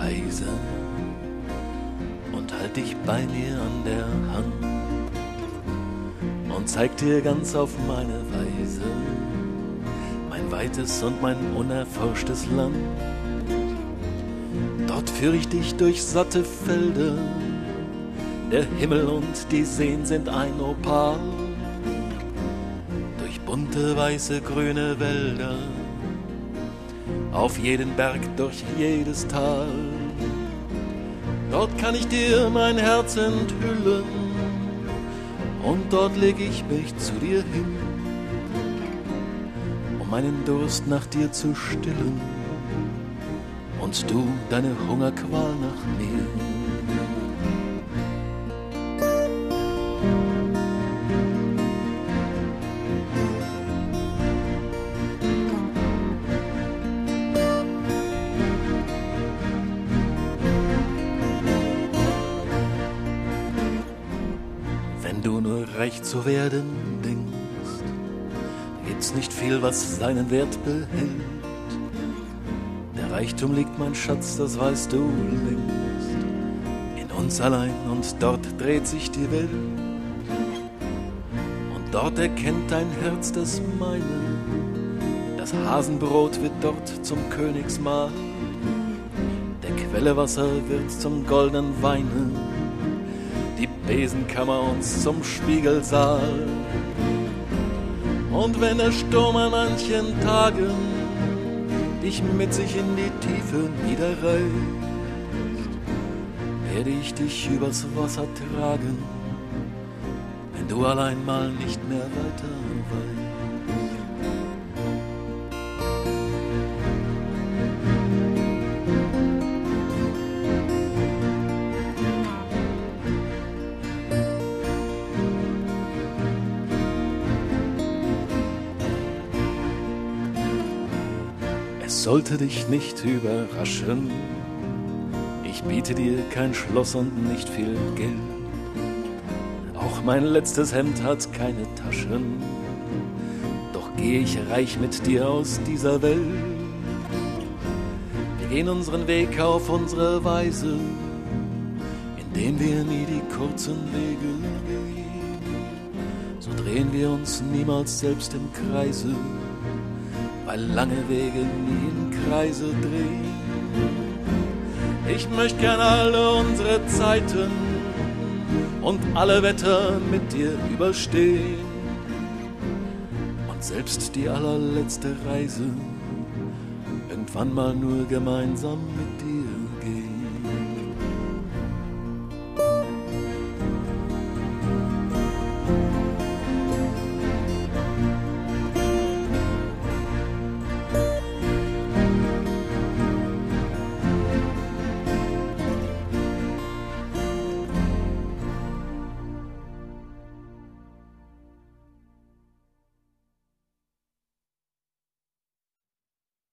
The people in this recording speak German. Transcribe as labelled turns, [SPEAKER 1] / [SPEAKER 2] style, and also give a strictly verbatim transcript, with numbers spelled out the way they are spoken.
[SPEAKER 1] leise und halt dich bei mir an der Hand und zeig dir ganz auf meine Weise mein weites und mein unerforschtes Land. Dort führ ich dich durch satte Felder, der Himmel und die Seen sind ein Opal, durch bunte, weiße, grüne Wälder, auf jeden Berg, durch jedes Tal. Dort kann ich dir mein Herz enthüllen und dort leg ich mich zu dir hin, um meinen Durst nach dir zu stillen und du deine Hungerqual nach mir. Wenn du nur reich zu werden denkst, gibt's nicht viel, was seinen Wert behält. Der Reichtum liegt, mein Schatz, das weißt du längst, in uns allein, und dort dreht sich die Welt. Und dort erkennt dein Herz das meine, das Hasenbrot wird dort zum Königsmahl, der Quelle Wasser wird zum goldenen Weine, die Besenkammer uns zum Spiegelsaal. Und wenn der Sturm an manchen Tagen dich mit sich in die Tiefe niederreißt, werde ich dich übers Wasser tragen, wenn du allein mal nicht mehr weiter weißt. Es sollte dich nicht überraschen, ich biete dir kein Schloss und nicht viel Geld. Auch mein letztes Hemd hat keine Taschen, doch geh ich reich mit dir aus dieser Welt. Wir gehen unseren Weg auf unsere Weise, indem wir nie die kurzen Wege gehen. So drehen wir uns niemals selbst im Kreise, weil lange Wege nie in Kreise drehen. Ich möchte gern alle unsere Zeiten und alle Wetter mit dir überstehen und selbst die allerletzte Reise irgendwann mal nur gemeinsam mit dir.